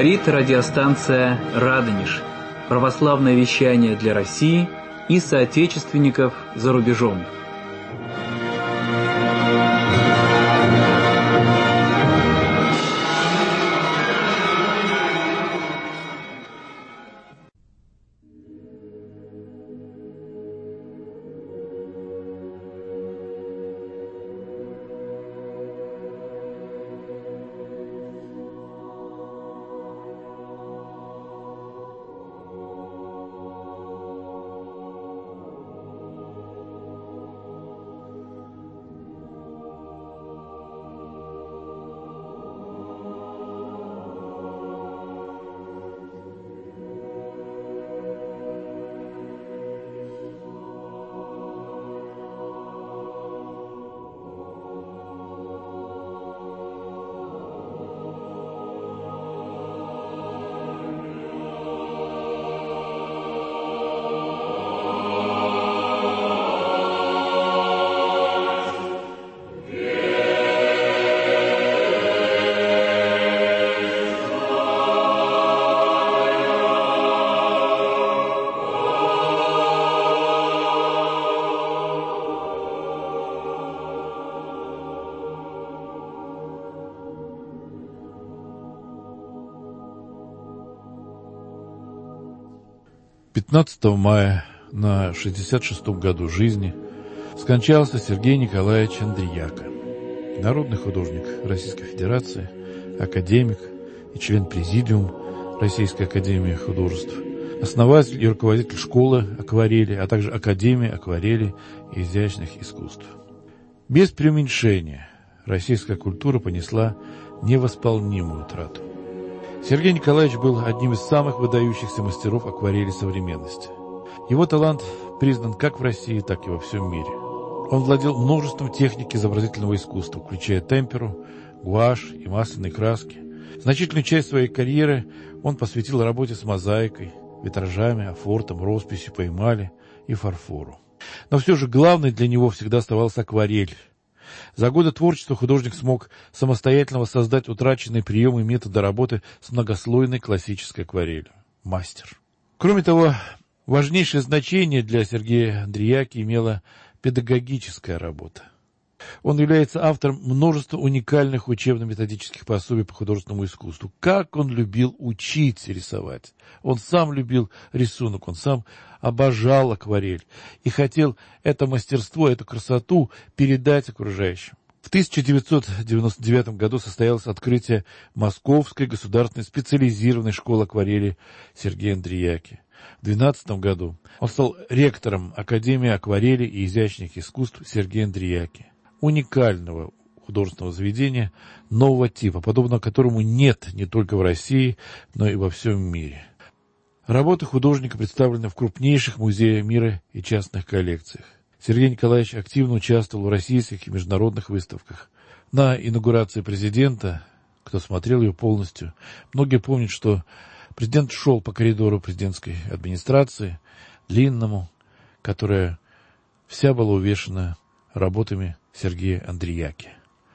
Говорит радиостанция «Радонеж». Православное вещание для России и соотечественников за рубежом. «15 мая на 66-м году жизни скончался Сергей Николаевич Андрияка, народный художник Российской Федерации, академик и член Президиума Российской Академии Художеств, основатель и руководитель школы акварели, а также Академии акварели и изящных искусств. Без преуменьшения российская культура понесла невосполнимую утрату. Сергей Николаевич был одним из самых выдающихся мастеров акварели современности. Его талант признан как в России, так и во всем мире. Он владел множеством техник изобразительного искусства, включая темперу, гуашь и масляные краски. Значительную часть своей карьеры он посвятил работе с мозаикой, витражами, афортом, росписью по эмали и фарфору. Но все же главной для него всегда оставалась акварель. За годы творчества художник смог самостоятельно воссоздать утраченные приемы и методы работы с многослойной классической акварелью. Мастер. Кроме того, важнейшее значение для Сергея Андрияки имела педагогическая работа. Он является автором множества уникальных учебно-методических пособий по художественному искусству. Как он любил учить рисовать. Он сам любил рисунок, он сам обожал акварель и хотел это мастерство, эту красоту передать окружающим. В 1999 году состоялось открытие Московской государственной специализированной школы акварели Сергея Андрияки. В 2012 году он стал ректором Академии акварели и изящных искусств Сергея Андрияки, уникального художественного заведения нового типа, подобного которому нет не только в России, но и во всем мире. Работы художника представлены в крупнейших музеях мира и частных коллекциях. Сергей Николаевич активно участвовал в российских и международных выставках. На инаугурации президента, кто смотрел ее полностью, многие помнят, что президент шел по коридору президентской администрации, длинному, которая вся была увешана работами Сергея Андрияки.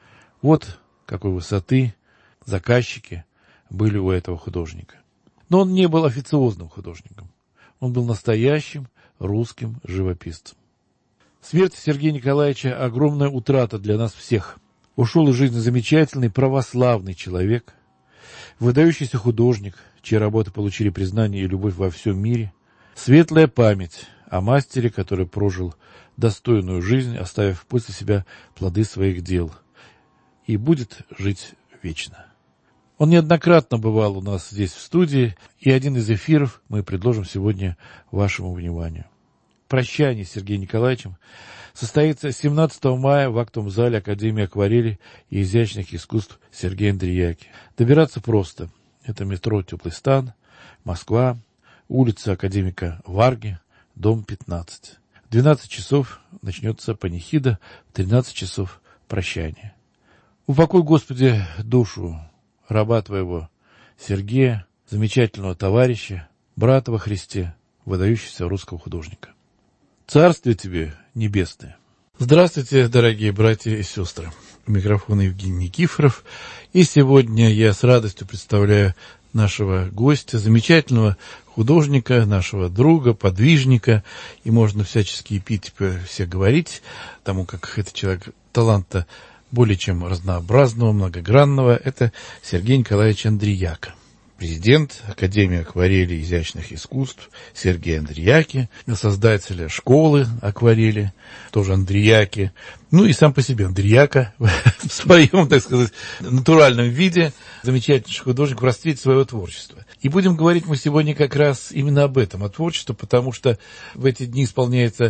Вот какой высоты заказчики были у этого художника. Но он не был официозным художником. Он был настоящим русским живописцем. Смерть Сергея Николаевича – огромная утрата для нас всех. Ушел из жизни замечательный православный человек, выдающийся художник, чьи работы получили признание и любовь во всем мире, светлая память о мастере, который прожил достойную жизнь, оставив после себя плоды своих дел, и будет жить вечно. Он неоднократно бывал у нас здесь в студии, и один из эфиров мы предложим сегодня вашему вниманию. Прощание с Сергеем Николаевичем состоится 17 мая в актовом зале Академии акварели и изящных искусств Сергея Андрияки. Добираться просто. Это метро «Теплый стан», Москва, улица Академика Варги, дом 15. В 12 часов начнется панихида, в 13 часов прощание. Упокой, Господи, душу раба Твоего Сергея, замечательного товарища, брата во Христе, выдающегося русского художника. Царствие Тебе небесное. Здравствуйте, дорогие братья и сестры. У микрофона Евгений Никифоров. И сегодня я с радостью представляю нашего гостя, замечательного художника, нашего друга, подвижника, и можно всячески эпитеты все говорить, тому как это человек таланта более чем разнообразного, многогранного, это Сергей Николаевич Андриака. Президент Академии акварели и изящных искусств Сергей Андриаки, создателя школы акварели, тоже Андриаки, ну и сам по себе Андриака в своем, так сказать, натуральном виде, замечательный художник в расцвете своего творчества. И будем говорить мы сегодня как раз именно об этом, о творчестве, потому что в эти дни исполняется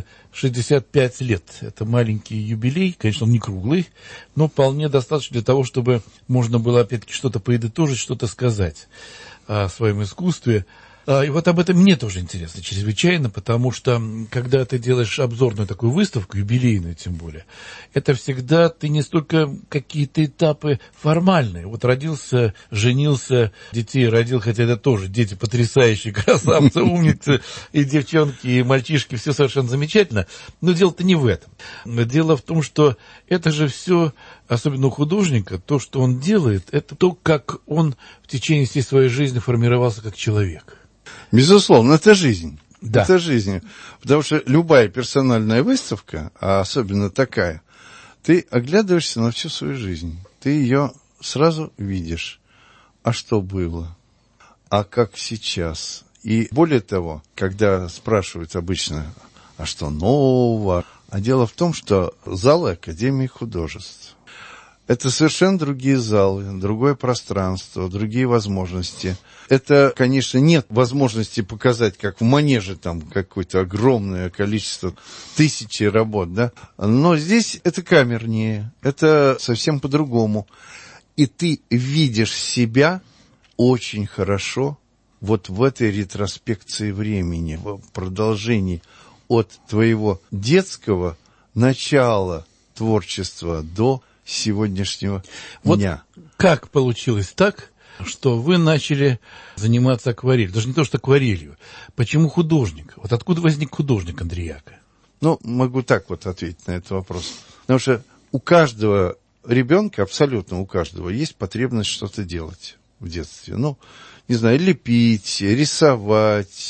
65 лет. Это маленький юбилей, конечно, он не круглый, но вполне достаточно для того, чтобы можно было опять-таки что-то подытожить, что-то сказать о своем искусстве. И вот об этом мне тоже интересно чрезвычайно, потому что, когда ты делаешь обзорную такую выставку, юбилейную тем более, это всегда ты не столько какие-то этапы формальные. Вот родился, женился, детей родил, хотя это тоже дети потрясающие, красавцы, умницы, и девчонки, и мальчишки, все совершенно замечательно. Но дело-то не в этом. Дело в том, что это же все, особенно у художника, то, что он делает, это то, как он в течение всей своей жизни формировался как человек. Безусловно, это жизнь. Да. Это жизнь. Потому что любая персональная выставка, а особенно такая, ты оглядываешься на всю свою жизнь. Ты ее сразу видишь. А что было? А как сейчас? И более того, когда спрашивают обычно, а что нового? А дело в том, что залы Академии художеств. Это совершенно другие залы, другое пространство, другие возможности. Это, конечно, нет возможности показать, как в манеже, там какое-то огромное количество, тысячи работ, да. Но здесь это камернее, это совсем по-другому. И ты видишь себя очень хорошо вот в этой ретроспекции времени, в продолжении от твоего детского начала творчества до сегодняшнего дня. Вот как получилось так, что вы начали заниматься акварелью? Даже не то, что акварелью. Почему художник? Вот откуда возник художник Андриака? Ну, могу так вот ответить на этот вопрос. Потому что у каждого ребенка, абсолютно у каждого, есть потребность что-то делать в детстве. Ну, не знаю, лепить, рисовать,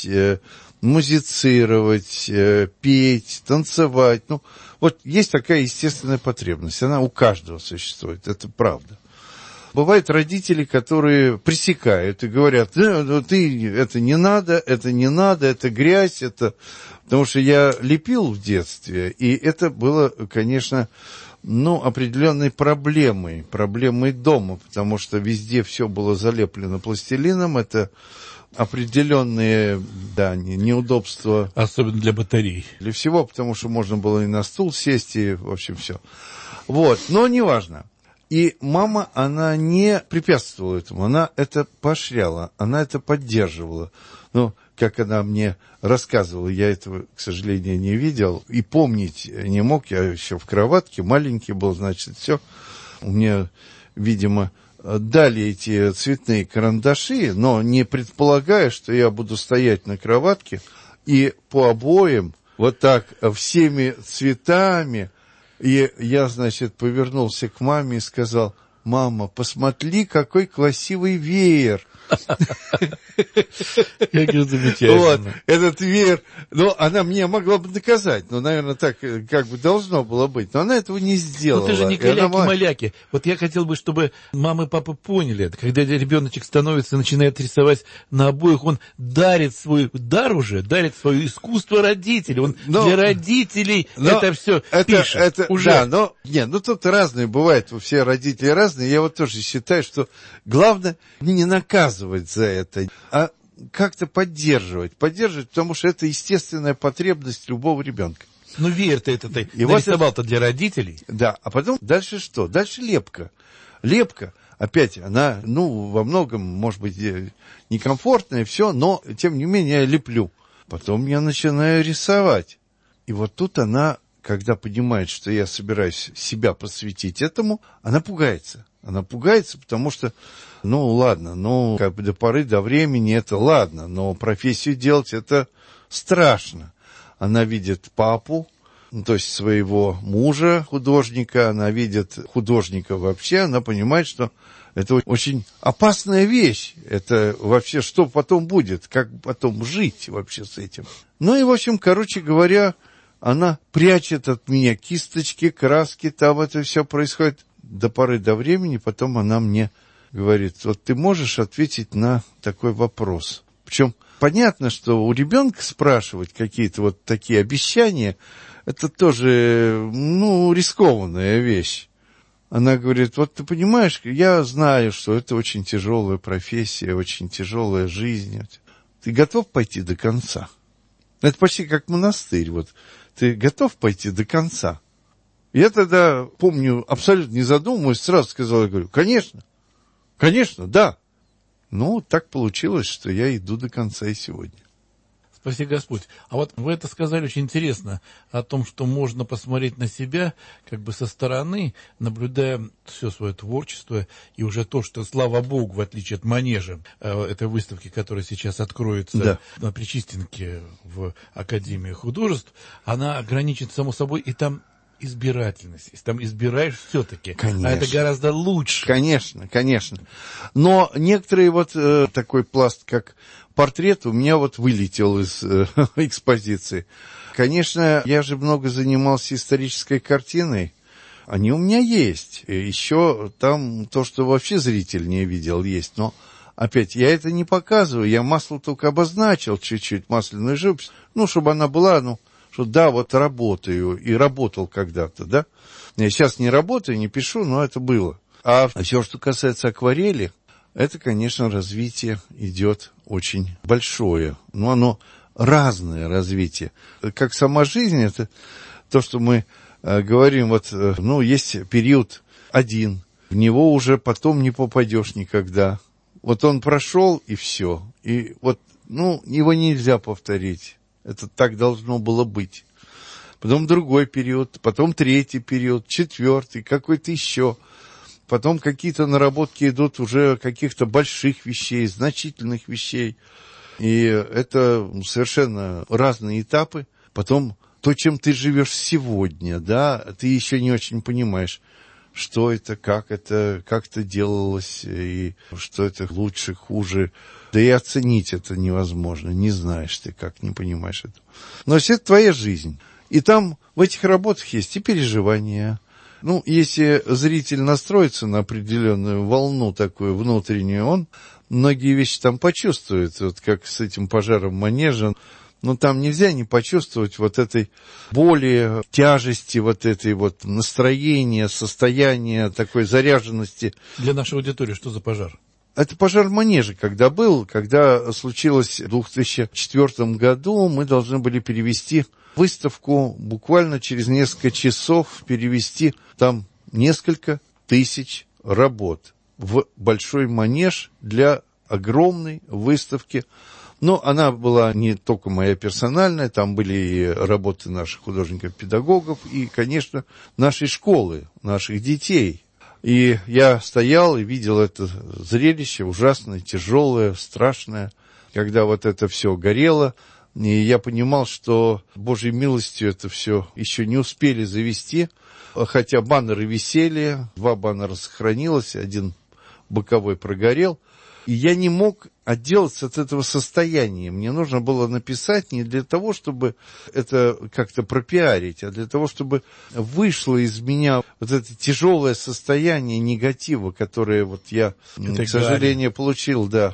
музицировать, петь, танцевать. Ну, вот есть такая естественная потребность. Она у каждого существует, это правда. Бывают родители, которые пресекают и говорят, ну, ты, это не надо, это грязь, это... Потому что я лепил в детстве, и это было, конечно, ну, определенной проблемой дома, потому что везде все было залеплено пластилином, это определенные, да, неудобства. Особенно для батарей. Для всего, потому что можно было и на стул сесть, и, в общем, все. Вот, но неважно. И мама, она не препятствовала этому, она это поощряла, она это поддерживала. Ну, как она мне рассказывала, я этого, к сожалению, не видел и помнить не мог, я еще в кроватке, маленький был, значит, все. Мне, видимо, дали эти цветные карандаши, но не предполагая, что я буду стоять на кроватке и по обоям вот так всеми цветами. И я, значит, повернулся к маме и сказал: мама, посмотри, какой красивый веер. Как замечательно. Вот, этот веер, ну, она мне могла бы доказать, ну, наверное, так как бы должно было быть, но она этого не сделала. Ну, ты же не каляки-маляки. Вот я хотел бы, чтобы мама и папа поняли это. Когда ребеночек становится, начинает рисовать на обоих, он дарит свой дар уже, дарит свое искусство родителей. Он для родителей это все пишет. Уже. Да, но, ну, тут разные бывают, все родители разные. Я вот тоже считаю, что главное не наказывать за это, а как-то поддерживать, потому что это естественная потребность любого ребенка. Ну, веер-то это ты нарисовал-то для родителей. Да, а потом дальше что? Дальше лепка. Лепка, опять, она, ну, во многом, может быть, некомфортная, все, но, тем не менее, я леплю. Потом я начинаю рисовать. И вот тут она, когда понимает, что я собираюсь себя посвятить этому, она пугается. Она пугается, потому что, ну, ладно, ну, как бы до поры до времени это ладно, но профессию делать это страшно. Она видит папу, ну, то есть своего мужа, художника, она видит художника вообще, она понимает, что Это очень опасная вещь. Это вообще что потом будет, как потом жить вообще с этим. Ну и, в общем, короче говоря, она прячет от меня кисточки, краски, там это все происходит до поры до времени. Потом она мне говорит, вот ты можешь ответить на такой вопрос. Причем понятно, что у ребенка спрашивать какие-то вот такие обещания, это тоже, рискованная вещь. Она говорит, вот ты понимаешь, я знаю, что это очень тяжелая профессия, очень тяжелая жизнь. Ты готов пойти до конца? Это почти как монастырь. Вот. Ты готов пойти до конца? Я тогда, помню, абсолютно не задумываясь, сразу сказал, я говорю, конечно, да. Ну, так получилось, что я иду до конца и сегодня. Спаси Господь. А вот вы это сказали очень интересно, о том, что можно посмотреть на себя как бы со стороны, наблюдая все свое творчество, и уже то, что, слава Богу, в отличие от Манежа, этой выставки, которая сейчас откроется на Причистенке в Академии художеств, она ограничена, само собой, и там избирательность. Если там избираешь все-таки, а это гораздо лучше. Конечно. Но некоторые такой пласт, как портрет, у меня вылетел из экспозиции. Конечно, я же много занимался исторической картиной. Они у меня есть. Еще там то, что вообще зритель не видел, есть. Но, опять, я это не показываю. Я масло только обозначил чуть-чуть, масляную живопись. Чтобы она была, что да, работаю, и работал когда-то, да. Я сейчас не работаю, не пишу, но это было. А все, что касается акварели, это, конечно, развитие идет очень большое. Но оно разное развитие. Как сама жизнь, это то, что мы говорим, есть период один, в него уже потом не попадешь никогда. Он прошел, и все. И его нельзя повторить. Это так должно было быть. Потом другой период, потом третий период, четвертый, какой-то еще. Потом какие-то наработки идут уже каких-то больших вещей, значительных вещей. И это совершенно разные этапы. Потом то, чем ты живешь сегодня, да, ты еще не очень понимаешь, что это, как это делалось, и что это лучше, хуже. Да и оценить это невозможно, не знаешь ты как, не понимаешь это. Но все это твоя жизнь. И там в этих работах есть и переживания. Если зритель настроится на определенную волну такую внутреннюю, он многие вещи там почувствует, как с этим пожаром Манежа. Там нельзя не почувствовать этой боли, тяжести, этой настроения, состояния, такой заряженности. Для нашей аудитории что за пожар? Это пожар Манежа, когда случилось в 2004 году, мы должны были перевести выставку, буквально через несколько часов перевести там несколько тысяч работ в большой манеж для огромной выставки. Но она была не только моя персональная, там были и работы наших художников-педагогов, и, конечно, нашей школы, наших детей. И я стоял и видел это зрелище ужасное, тяжелое, страшное, когда это все горело. И я понимал, что Божьей милостью это все еще не успели завести, хотя баннеры висели, 2 баннера сохранилось, 1 боковой прогорел. И я не мог отделаться от этого состояния. Мне нужно было написать не для того, чтобы это как-то пропиарить, а для того, чтобы вышло из меня это тяжелое состояние негатива, которое я, к сожалению, получил, да.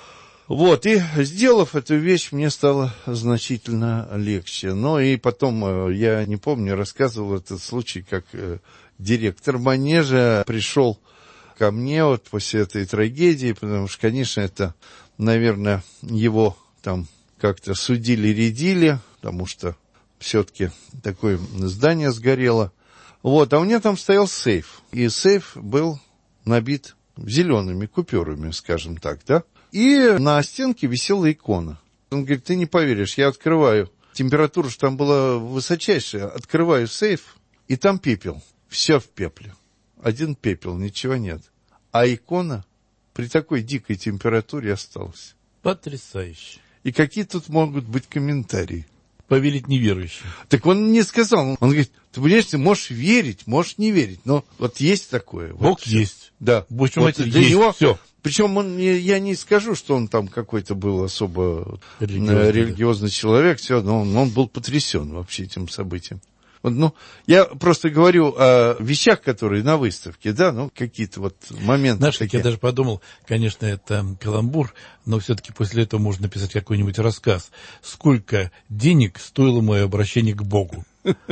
И сделав эту вещь, мне стало значительно легче. И потом, я не помню, рассказывал этот случай, как директор Манежа пришел ко мне после этой трагедии, потому что, конечно, это, наверное, его там как-то судили-рядили, потому что все-таки такое здание сгорело. А у меня там стоял сейф, и сейф был набит зелеными купюрами, скажем так, да. И на стенке висела икона. Он говорит, ты не поверишь, я открываю, температура же там была высочайшая, открываю сейф, и там пепел, все в пепле. 1 пепел, ничего нет. А икона при такой дикой температуре осталась. Потрясающе. И какие тут могут быть комментарии? повелить неверующим. Так он мне сказал, он говорит, ты понимаешь, ты можешь верить, можешь не верить, но вот есть такое. Бог вот есть. Да. Бог вот для есть. него все. Причем я не скажу, что он там какой-то был особо Религиозный, религиозный человек, все, но он был потрясен вообще этим событием. Вот, ну, я просто говорю о вещах, которые на выставке, да, ну, какие-то вот моменты. Знаешь, такие. я даже подумал, конечно, это каламбур, но все-таки после этого можно написать какой-нибудь рассказ. Сколько денег стоило мое обращение к Богу?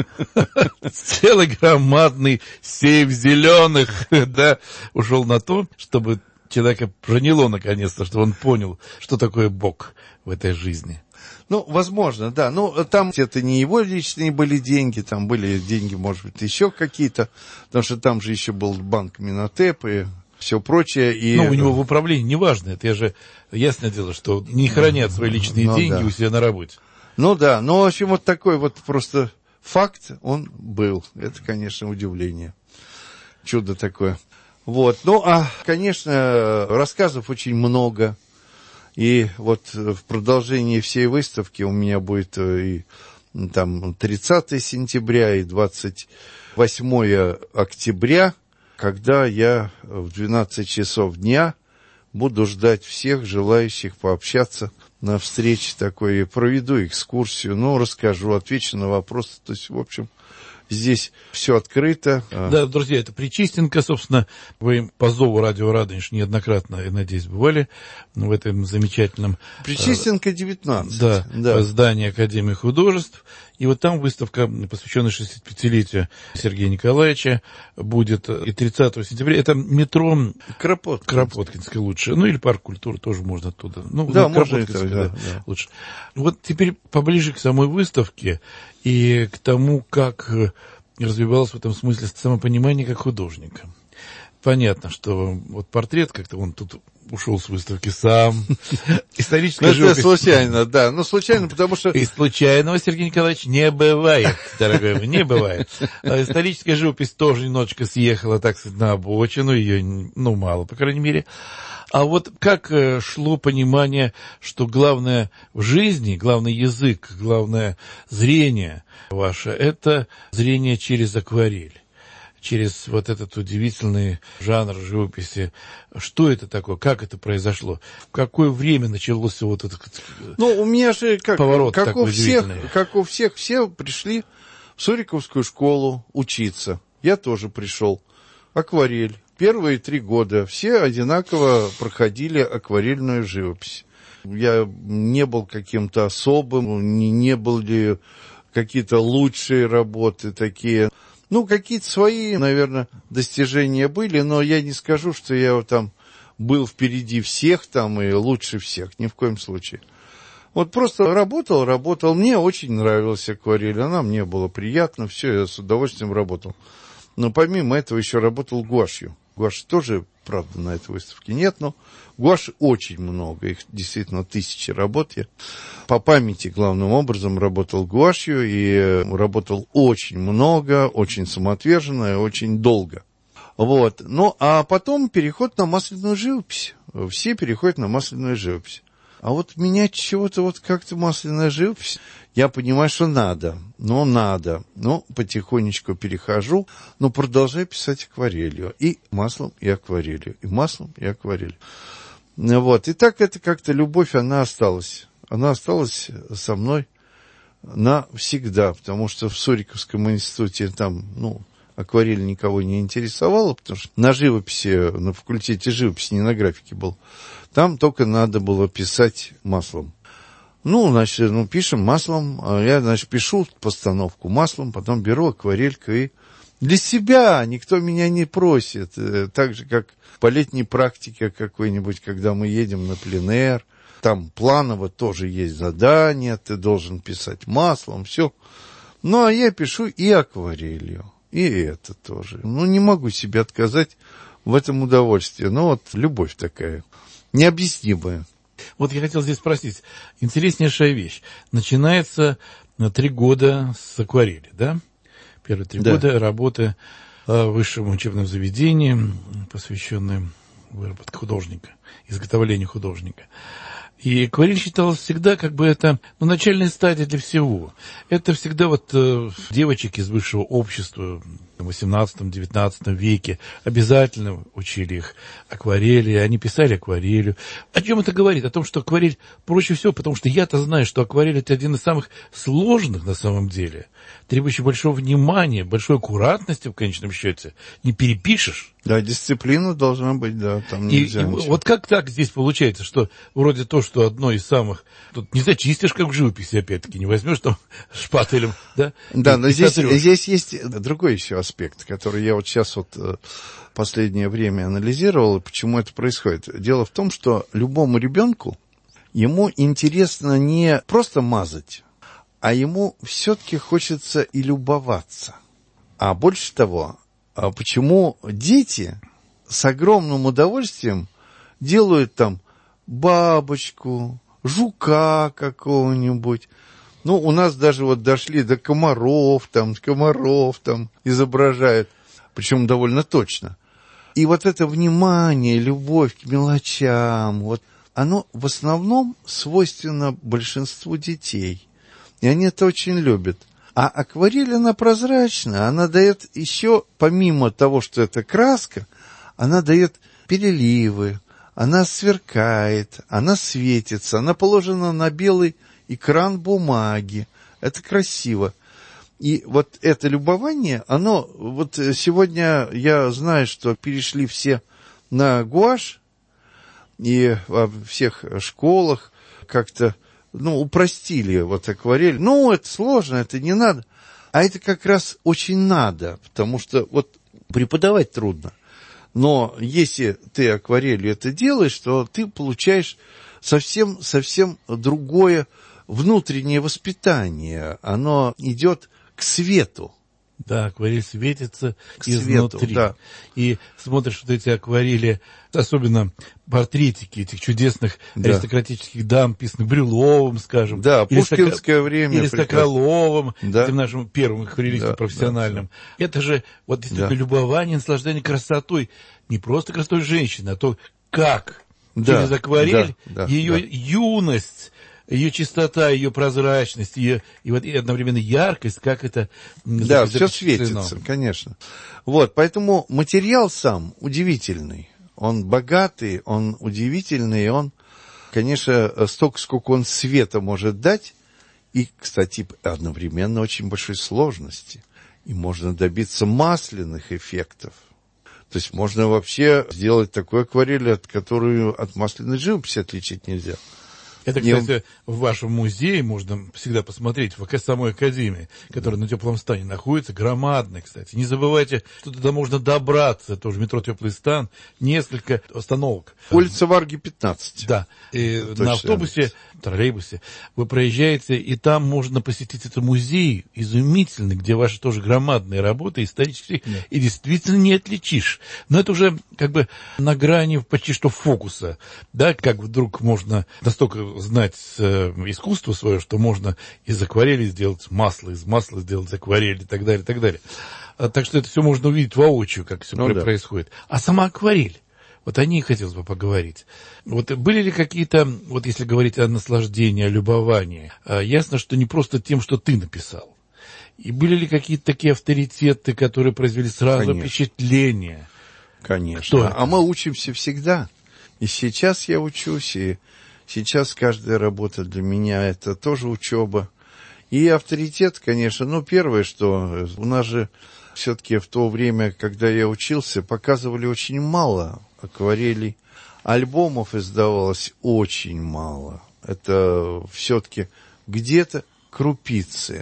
Целый громадный сейф зеленых, да, ушел на то, чтобы человека проняло наконец-то, что он понял, что такое Бог в этой жизни. Ну, возможно, да. Ну, там это не его личные были деньги, там были деньги, может быть, еще какие-то, потому что там же еще был банк Минотеп и все прочее. И... Ну, у него в управлении, неважно, это же ясное дело, что не хранят свои личные деньги у себя на работе. Ну, да, ну, в общем, вот такой вот просто факт он был. Это, конечно, удивление. Чудо такое. Вот, ну, конечно, рассказов очень много. И вот в продолжении всей выставки у меня будет и там 30 сентября и 28 октября, когда я в 12 часов дня буду ждать всех желающих пообщаться на встрече такой. Проведу экскурсию, ну, расскажу, отвечу на вопросы. То есть, в общем, здесь все открыто. Да, друзья, это Причистенко, собственно, вы по зову радио Радонеж неоднократно, я надеюсь, бывали в этом замечательном... Причистенко 19. Да, здании Академии художеств. И вот там выставка, посвященная 65-летию Сергея Николаевича, будет и 30 сентября. Это метро Кропоткинское лучше. Ну, или парк культуры тоже можно оттуда. Ну, да, можно это, да, лучше. Вот теперь поближе к самой выставке и к тому, как развивалось в этом смысле самопонимание как художника. Понятно, что вот портрет как-то он тут ушел с выставки сам. Историческая живопись... Это случайно, да. Ну, случайно, потому что... И случайного, Сергей Николаевич, не бывает, дорогой мой, не бывает. А историческая живопись тоже немножечко съехала, так сказать, на обочину, ее, ну, мало, по крайней мере. А вот как шло понимание, что главное в жизни, главный язык, главное зрение ваше, это зрение через акварель, через вот этот удивительный жанр живописи. Что это такое? Как это произошло? В какое время начался вот этот Ну, у меня же, поворот как такой удивительный? Как у всех, все пришли в Суриковскую школу учиться. Я тоже пришел. Акварель. Первые 3 года все одинаково проходили акварельную живопись. Я не был каким-то особым, не были какие-то лучшие работы такие. Ну, какие-то свои, наверное, достижения были, но я не скажу, что я там был впереди всех там и лучше всех, ни в коем случае. Вот просто работал. Мне очень нравилась акварель, она мне была приятна, все, я с удовольствием работал. Но помимо этого еще работал гуашью. Гуашь тоже, правда, на этой выставке нет, но гуаши очень много, их действительно 1000 работ. Я по памяти главным образом работал гуашью и работал очень много, очень самоотверженно и очень долго. Вот. Ну, а потом переход на масляную живопись. Все переходят на масляную живопись. А вот менять чего-то вот как-то масляная живопись, я понимаю, что надо. Ну, потихонечку перехожу, но продолжаю писать акварелью. И маслом, и акварелью. И маслом, и акварелью. Вот. И так это как-то любовь, она осталась. Она осталась со мной навсегда, потому что в Суриковском институте там, акварель никого не интересовала, потому что на живописи, на факультете живописи, не на графике был. Там только надо было писать маслом. Пишем маслом. Я, пишу постановку маслом, потом беру акварельку и для себя. Никто меня не просит. Так же, как по летней практике какой-нибудь, когда мы едем на пленэр. Там планово тоже есть задание, ты должен писать маслом, все. А я пишу и акварелью. И это тоже. Не могу себе отказать в этом удовольствии. Любовь такая, необъяснимая. Вот я хотел здесь спросить. Интереснейшая вещь. Начинается 3 года с акварели, да? Первые 3 года работы в высшем учебном заведении, посвященные выработке художника, изготовлению художника. И акварель считалась всегда это начальная стадия для всего. Это всегда девочек из высшего общества в XVIII-XIX веке обязательно учили их акварели, они писали акварелью. О чем это говорит? О том, что акварель проще всего, потому что я-то знаю, что акварель — это один из самых сложных на самом деле, требующий большого внимания, большой аккуратности в конечном счете. Не перепишешь. Да, дисциплина должна быть, да, там нельзя ничего. Как так здесь получается, что вроде то, что одно из самых... Тут не зачистишь, как в живописи, опять-таки, не возьмешь там шпателем, да? Да, но здесь есть другой еще аспект, который я сейчас последнее время анализировал, и почему это происходит. Дело в том, что любому ребенку, ему интересно не просто мазать, а ему все-таки хочется и любоваться. А больше того, почему дети с огромным удовольствием делают там бабочку, жука какого-нибудь. У нас даже дошли до комаров там изображают, причем довольно точно. И это внимание, любовь к мелочам, оно в основном свойственно большинству детей. И они это очень любят. А акварель, она прозрачная, она дает еще, помимо того, что это краска, она дает переливы, она сверкает, она светится, она положена на белый экран бумаги. Это красиво. И это любование, оно, сегодня я знаю, что перешли все на гуашь, и во всех школах как-то упростили акварель. Это сложно, это не надо. А это как раз очень надо, потому что преподавать трудно. Но если ты акварелью это делаешь, то ты получаешь совсем другое внутреннее воспитание. Оно идет к свету. Да, акварель светится изнутри. Свету, да. И смотришь эти акварели, особенно портретики этих чудесных аристократических дам, писанных Брюловым, скажем. Да, пушкинское время. Или Соколовым, да. этим нашим первым акварелистом профессиональным. Да. Это же действительно любование, наслаждение красотой. Не просто красотой женщины, а то, как через акварель ее юность, ее чистота, ее прозрачность, ее и одновременно яркость, как это... Да, все светится, конечно. Поэтому материал сам удивительный. Он богатый, он удивительный, он, конечно, столько, сколько он света может дать, и, кстати, одновременно очень большой сложности. И можно добиться масляных эффектов. То есть можно вообще сделать такую акварель, которую от масляной живописи отличить нельзя. Это, кстати, в вашем музее можно всегда посмотреть, в самой академии, которая на Теплом стане находится, громадная, кстати. Не забывайте, что туда можно добраться, тоже метро Теплый стан, несколько остановок. Улица Варги, 15. Да, и на автобусе, троллейбусе вы проезжаете, и там можно посетить этот музей изумительный, где ваши тоже громадные работы исторические, и действительно не отличишь. Но это уже на грани почти что фокуса, да, как вдруг можно настолько знать искусство свое, что можно из акварели сделать масло, из масла сделать акварель и так далее, и так далее. Так что это все можно увидеть воочию, как все происходит. А сама акварель, о ней хотелось бы поговорить. Были ли какие-то, если говорить о наслаждении, о любовании, ясно, что не просто тем, что ты написал. И были ли какие-то такие авторитеты, которые произвели сразу впечатление? Конечно. А мы учимся всегда. И сейчас я учусь, и сейчас каждая работа для меня – это тоже учеба. И авторитет, конечно, первое, что у нас же все-таки в то время, когда я учился, показывали очень мало акварелей, альбомов издавалось очень мало. Это все-таки где-то крупицы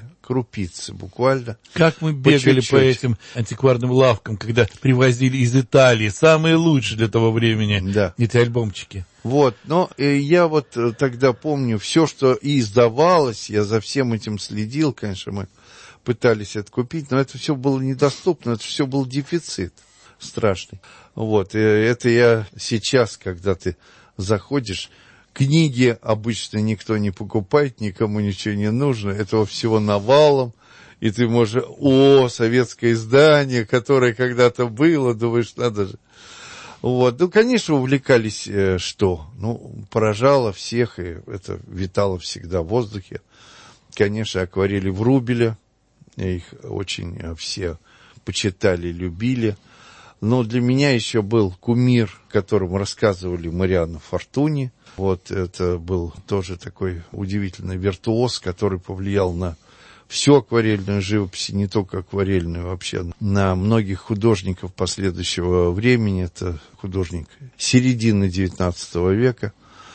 буквально. Как мы бегали по этим антикварным лавкам, когда привозили из Италии самые лучшие для того времени эти альбомчики. Но я тогда помню, все, что и издавалось, я за всем этим следил, конечно, мы пытались это купить, но это все было недоступно, это все был дефицит страшный. И это я сейчас, когда ты заходишь, книги обычно никто не покупает, никому ничего не нужно, этого всего навалом, и ты можешь, советское издание, которое когда-то было, думаешь, надо же. Вот. Ну, конечно, увлекались что? Ну, поражало всех, и это витало всегда в воздухе. Конечно, акварели Врубеля, их очень все почитали, любили. Но для меня еще был кумир, о котором рассказывали Мариано Фортуни. Вот это был тоже такой удивительный виртуоз, который повлиял на всю акварельную живопись, не только акварельную, вообще на многих художников последующего времени. Это художник середины XIX века.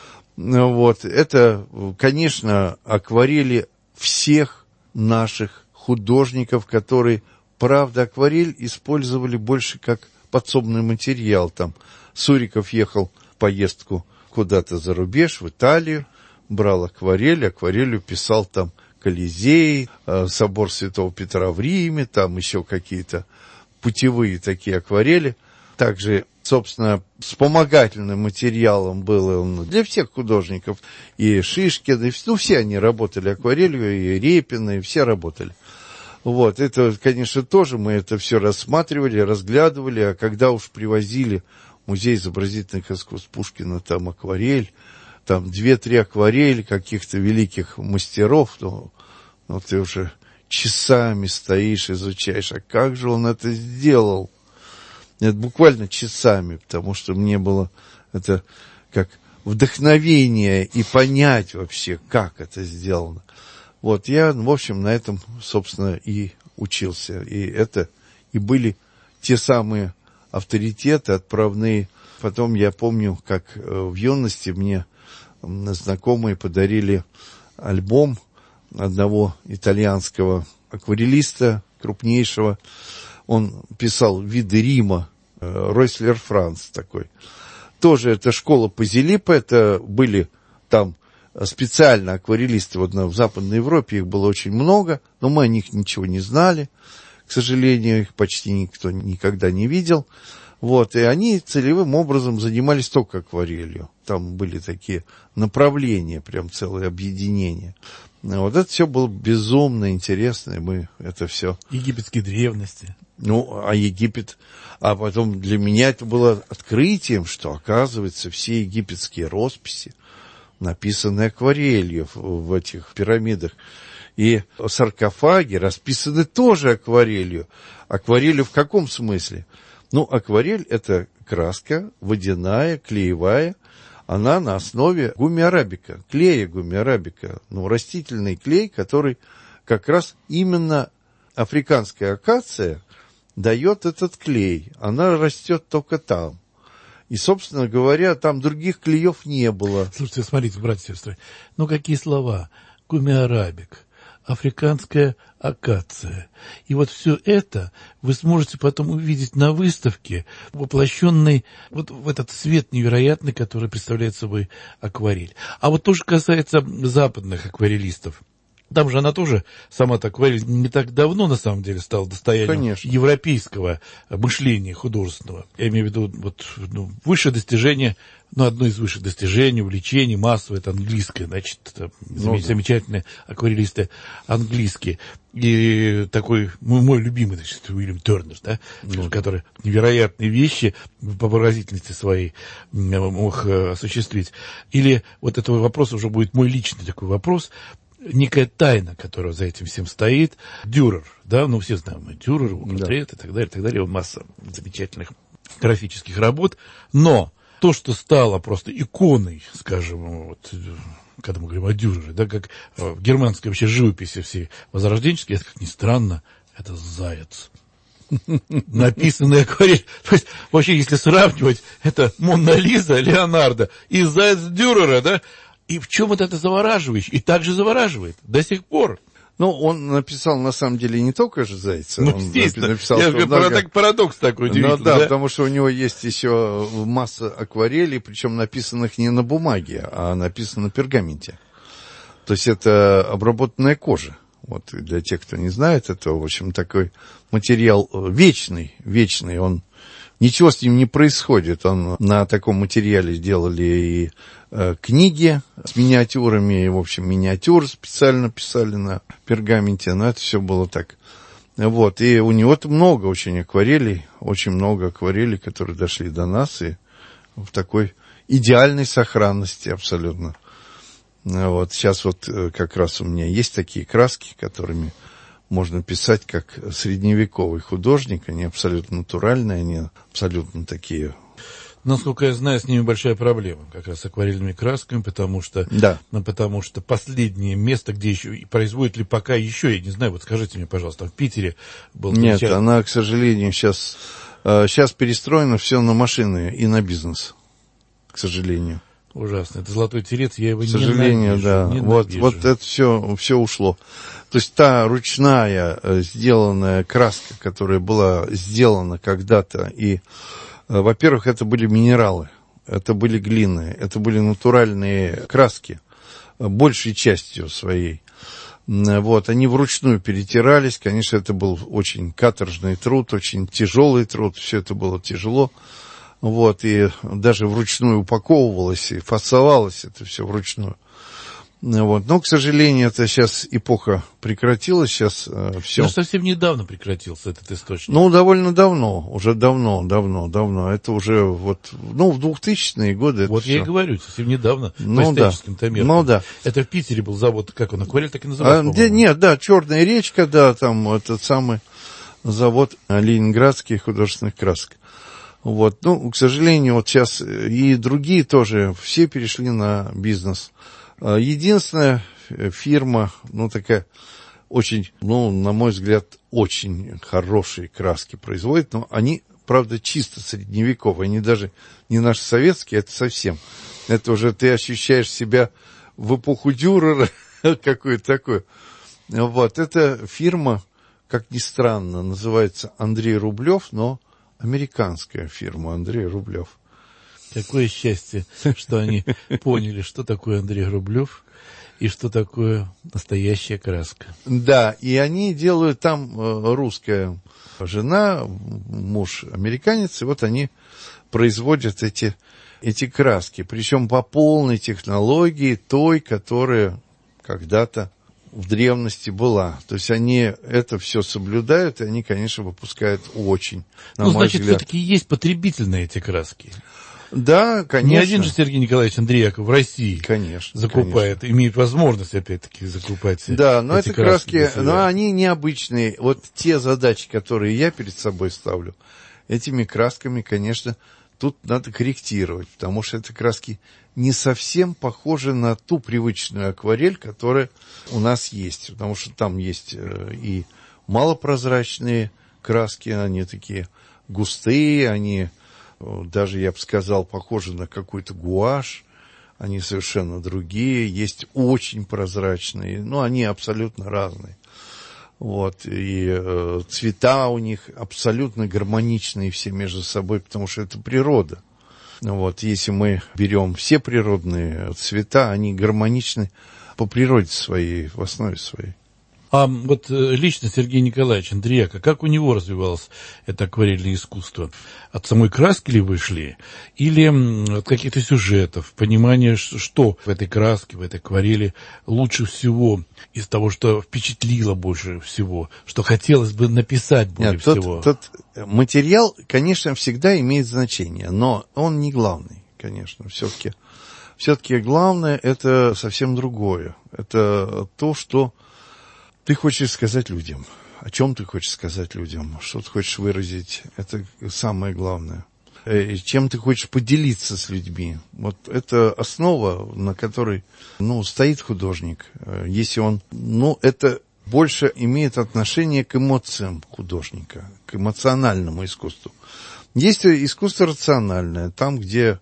Вот. Это, конечно, акварели всех наших художников, которые, правда, акварель использовали больше как подсобный материал. Там Суриков ехал в поездку куда-то за рубеж, в Италию, брал акварель, акварелью писал там Колизей, собор Святого Петра в Риме, там еще какие-то путевые такие акварели. Также, собственно, вспомогательным материалом было для всех художников. И Шишкин, и все они работали акварелью, и Репин, и все работали. Вот, это, конечно, тоже мы это все рассматривали, разглядывали, а когда уж привозили в Музей изобразительных искусств Пушкина там акварель, там 2-3 акварели каких-то великих мастеров, ну, ты уже часами стоишь, изучаешь, а как же он это сделал? Это буквально часами, потому что мне было это как вдохновение и понять вообще, как это сделано. Вот, я, в общем, на этом, собственно, и учился. И были те самые авторитеты отправные. Потом я помню, как в юности мне знакомые подарили альбом одного итальянского акварелиста, крупнейшего. Он писал виды Рима, Ройслер Франц такой. Тоже это школа Пазилиппо, это были там специально акварелисты в Западной Европе, их было очень много, но мы о них ничего не знали, к сожалению, их почти никто никогда не видел. Вот, и они целевым образом занимались только акварелью. Там были такие направления, прям целое объединение. Вот это все было безумно интересно, и мы это все... Египетские древности. Ну, а Египет... А потом для меня это было открытием, что, оказывается, все египетские росписи написаны акварелью в этих пирамидах. И саркофаги расписаны тоже акварелью. Акварелью в каком смысле? Ну, акварель – это краска водяная, клеевая. Она на основе гумми-арабика, клея гумми-арабика. Ну, растительный клей, который как раз именно африканская акация дает этот клей. Она растет только там. И, собственно говоря, там других клеев не было. Слушайте, смотрите, братья и сестры, ну какие слова? Гумми-арабик, африканская акация. И вот все это вы сможете потом увидеть на выставке, воплощенный вот в этот свет невероятный, который представляет собой акварель. А вот то, что касается западных акварелистов, там же она тоже, сама-то акварель, не так давно, на самом деле, стала достоянием Конечно. европейского мышления художественного. Я имею в виду вот, высшее достижение, одно из высших достижений, увлечений массовое, это английское, значит, это замечательные акварелисты английские. И такой мой любимый, значит, Уильям Тернер, да, который невероятные вещи по выразительности своей мог осуществить. Или вот этого вопроса уже будет мой личный такой вопрос, некая тайна, которая за этим всем стоит. Дюрер, да, все знаем Дюрер, его портрет и так далее, масса замечательных графических работ, но то, что стало просто иконой, скажем, вот, когда мы говорим о Дюрере, да, как в германской вообще живописи всей возрожденческой, это, как ни странно, это заяц. Написанный акварель. То есть, вообще, если сравнивать, это Мона Лиза, Леонардо и заяц Дюрера, да, и в чем вот это завораживающее? И так же завораживает до сих пор. Ну, он написал, на самом деле, не только же зайца. Ну, он естественно. написал, Парадокс такой удивительный. Ну, да, потому что у него есть еще масса акварелей, причем написанных не на бумаге, а написано на пергаменте. То есть это обработанная кожа. Вот для тех, кто не знает, это, в общем, такой материал вечный, он... Ничего с ним не происходит. На таком материале сделали и книги с миниатюрами, и, в общем, миниатюры специально писали на пергаменте, но это все было так Вот, и у него много очень много акварелей, которые дошли до нас, и в такой идеальной сохранности абсолютно. Вот, сейчас вот как раз у меня есть такие краски, которыми можно писать как средневековый художник, они абсолютно натуральные, они абсолютно такие. Насколько я знаю, с ними большая проблема, как раз с акварельными красками, потому что последнее место, где еще производят ли пока еще, я не знаю, вот скажите мне, пожалуйста, в Питере был... Нет, она, к сожалению, сейчас перестроено все на машины и на бизнес, к сожалению. Ужасно. Это золотой телец, я его ненавижу. К сожалению, да. Вот это все ушло. То есть та ручная сделанная краска, которая была сделана когда-то, и, во-первых, это были минералы, это были глины, это были натуральные краски, большей частью своей. Вот, они вручную перетирались, конечно, это был очень каторжный труд, очень тяжелый труд, все это было тяжело. Вот, и даже вручную упаковывалось и фасовалось это все вручную. Вот. Но, к сожалению, это сейчас эпоха прекратилась, сейчас все... Ну, совсем недавно прекратился этот источник. Ну, довольно давно, уже давно. Это уже вот, в 2000-е годы. Вот я и говорю, совсем недавно, по историческим-то меркам. Ну, да. Это в Питере был завод, как он, акварель так и назывался? Нет, Черная речка, да, там этот самый завод Ленинградских художественных красок. Вот, к сожалению, вот сейчас и другие тоже, все перешли на бизнес. Единственная фирма, такая очень, на мой взгляд, очень хорошие краски производит, но они, правда, чисто средневековые, они даже не наши советские, это совсем. Это уже ты ощущаешь себя в эпоху Дюрера, какую-то такую. Вот, эта фирма, как ни странно, называется Андрей Рублев, но американская фирма Андрей Рублев. Какое счастье, что они поняли, что такое Андрей Рублев и что такое настоящая краска. Да, и они делают там русская жена, муж американец, и вот они производят эти краски. Причем по полной технологии той, которая когда-то в древности была. То есть они это все соблюдают, и они, конечно, выпускают очень, на мой значит, взгляд. все-таки есть потребительные эти краски. Да, конечно. Не один же Сергей Николаевич Андреяков в России закупает, конечно. Имеет возможность, опять-таки, закупать. Да, но эти это краски, но они необычные. Вот те задачи, которые я перед собой ставлю, этими красками, конечно, тут надо корректировать, потому что это краски не совсем похожи на ту привычную акварель, которая у нас есть. Потому что там есть и малопрозрачные краски, они такие густые, они даже, я бы сказал, похожи на какой-то гуашь. Они совершенно другие. Есть очень прозрачные, но они абсолютно разные. Вот, и цвета у них абсолютно гармоничные все между собой, потому что это природа. Вот, если мы берем все природные цвета, они гармоничны по природе своей, в основе своей. А вот лично Сергей Николаевич Андреяка, как у него развивалось это акварельное искусство? От самой краски ли вышли? Или от каких-то сюжетов? Понимание, что в этой краске, в этой акварели лучше всего, из того, что впечатлило больше всего, что хотелось бы написать более всего? Тот материал, конечно, всегда имеет значение, но он не главный, конечно. Все-таки главное – это совсем другое. Это то, что ты хочешь сказать людям, о чем ты хочешь сказать людям, что ты хочешь выразить, это самое главное. Чем ты хочешь поделиться с людьми. Вот это основа, на которой, стоит художник. Если он, это больше имеет отношение к эмоциям художника, к эмоциональному искусству. Есть искусство рациональное, там, где,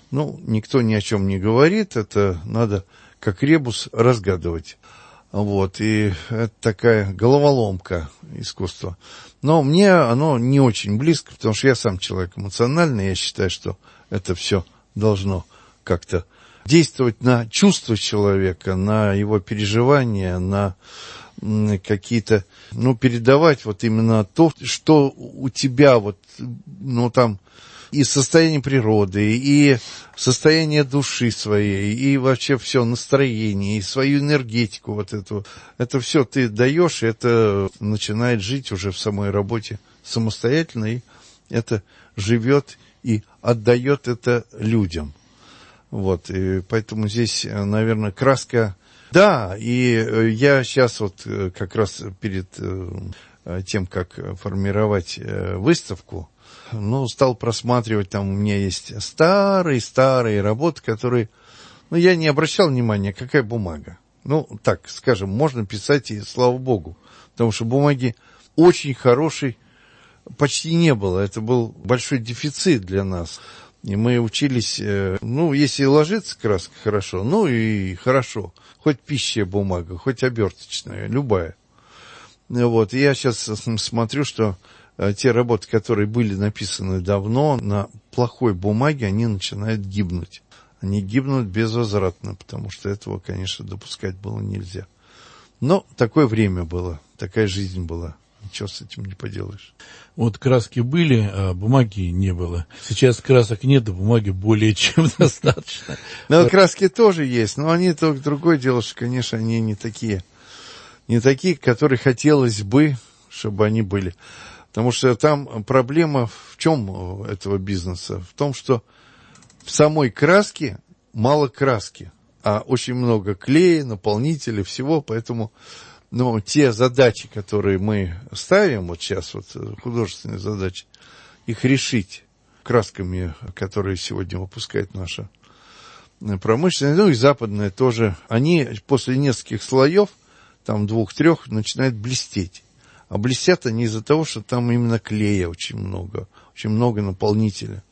никто ни о чем не говорит, это надо как ребус разгадывать. Вот, и это такая головоломка искусства. Но мне оно не очень близко, потому что я сам человек эмоциональный, я считаю, что это все должно как-то действовать на чувства человека, на его переживания, на какие-то, передавать вот именно то, что у тебя там и состояние природы, и состояние души своей, и вообще все настроение, и свою энергетику вот эту. Это все ты даешь, и это начинает жить уже в самой работе самостоятельно, и это живет и отдает это людям. Вот, и поэтому здесь, наверное, краска... Да, и я сейчас вот как раз перед тем, как формировать выставку, стал просматривать, там у меня есть старые работы, которые, я не обращал внимания, какая бумага. Так, скажем, можно писать, и слава богу, потому что бумаги очень хорошей почти не было, это был большой дефицит для нас. И мы учились, если ложится краска хорошо, и хорошо. Хоть пищая бумага, хоть оберточная, любая. Вот, и я сейчас смотрю, что те работы, которые были написаны давно, на плохой бумаге, они начинают гибнуть. Они гибнут безвозвратно, потому что этого, конечно, допускать было нельзя. Но такое время было, такая жизнь была. Ничего с этим не поделаешь. Вот краски были, а бумаги не было. Сейчас красок нет, а бумаги более чем достаточно. Краски тоже есть, но они только другое дело, что, конечно, они не такие, которые хотелось бы, чтобы они были. Потому что там проблема в чем этого бизнеса? В том, что в самой краске мало краски, а очень много клея, наполнителя, всего, поэтому... те задачи, которые мы ставим, вот сейчас, художественные задачи, их решить красками, которые сегодня выпускает наша промышленность, и западная тоже, они после нескольких слоев, там 2-3, начинают блестеть. А блестят они из-за того, что там именно клея очень много наполнителя.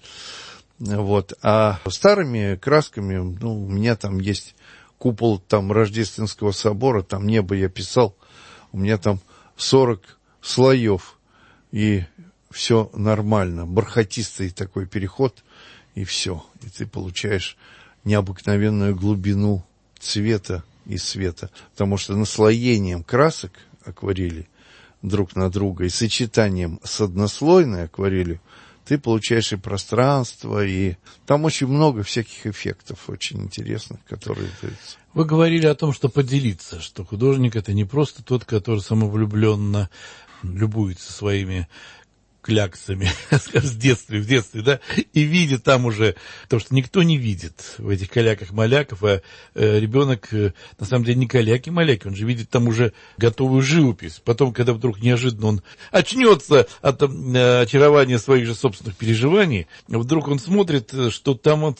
Вот. А старыми красками, у меня там есть купол Рождественского собора, там небо я писал, у меня там 40 слоев, и все нормально, бархатистый такой переход, и все. И ты получаешь необыкновенную глубину цвета и света, потому что наслоением красок акварели друг на друга и сочетанием с однослойной акварелью ты получаешь и пространство, и там очень много всяких эффектов очень интересных, которые... Вы говорили о том, что поделиться, что художник — это не просто тот, который самовлюбленно любуется своими кляксами, скажем, в детстве, да, и видит там уже то, что никто не видит в этих каляках-маляков, а ребенок, на самом деле, не каляки-маляки, он же видит там уже готовую живопись. Потом, когда вдруг неожиданно он очнется от очарования своих же собственных переживаний, вдруг он смотрит, что там,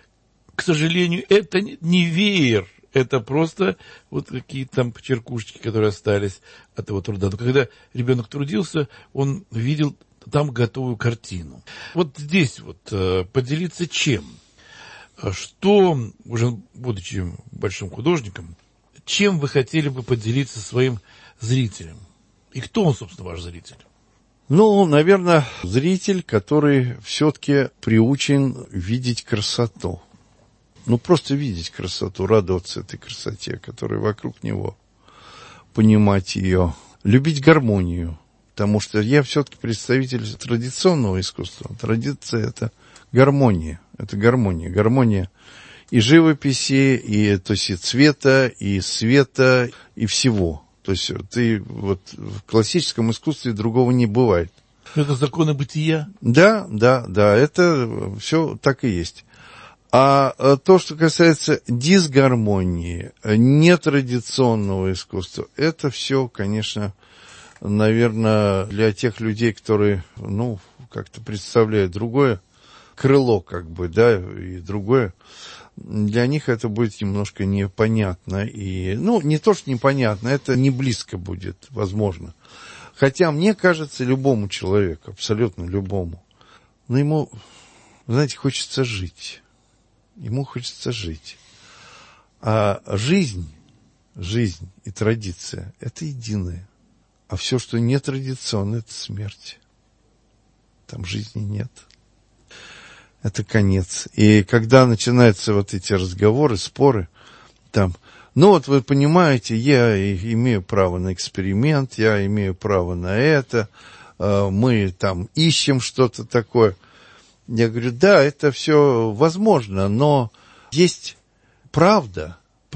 к сожалению, это не веер, это просто вот какие-то там почеркушечки, которые остались от его труда. Но когда ребенок трудился, он видел там готовую картину. Вот здесь поделиться чем? Что, уже будучи большим художником, чем вы хотели бы поделиться своим зрителем? И кто он, собственно, ваш зритель? Наверное, зритель, который все-таки приучен видеть красоту. Просто видеть красоту, радоваться этой красоте, которая вокруг него, понимать ее, любить гармонию. Потому что я все-таки представитель традиционного искусства. Традиция – это гармония. Это гармония. Гармония и живописи, и цвета, и света, и всего. То есть в классическом искусстве другого не бывает. Это законы бытия? Да, это все так и есть. А то, что касается дисгармонии, нетрадиционного искусства, это все, конечно, наверное, для тех людей, которые, как-то представляют другое крыло, и другое, для них это будет немножко непонятно. И, не то, что непонятно, это не близко будет, возможно. Хотя, мне кажется, любому человеку, абсолютно любому, ему, хочется жить. Ему хочется жить. А жизнь и традиция – это единое. А все, что не традиционно, это смерть. Там жизни нет. Это конец. И когда начинаются эти разговоры, споры, вы понимаете, я имею право на эксперимент, я имею право на это, мы ищем что-то такое. Я говорю, да, это все возможно, но есть правда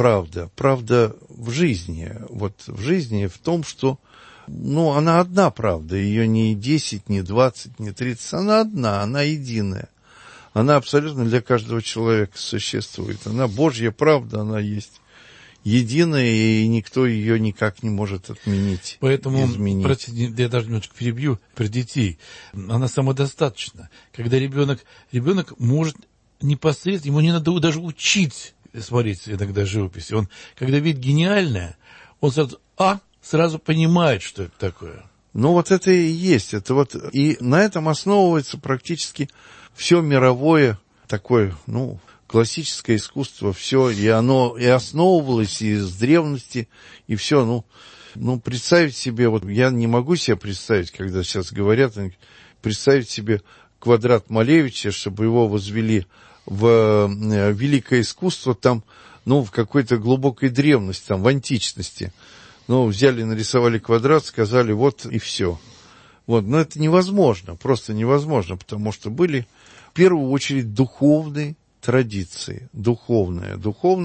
в жизни. Вот в жизни в том, что, она одна правда, ее не 10, не 20, не 30, она одна, она единая. Она абсолютно для каждого человека существует. Она Божья правда, она есть единая, и никто ее никак не может отменить, изменить. Простите, я даже немножко перебью про детей. Она самодостаточна. Когда ребенок может непосредственно, ему не надо даже учить смотреть иногда живопись. Он, когда видит гениальное, он сразу понимает, что это такое. Вот это и есть. И на этом основывается практически все мировое такое, классическое искусство, все, и оно и основывалось и с древности, и все, представить себе, я не могу себе представить, когда сейчас говорят, представить себе квадрат Малевича, чтобы его возвели в великое искусство там, в какой-то глубокой древности, там, в античности. Взяли, нарисовали квадрат, сказали, и все. Но это невозможно, просто невозможно, потому что были, в первую очередь, духовные традиции. Духовное,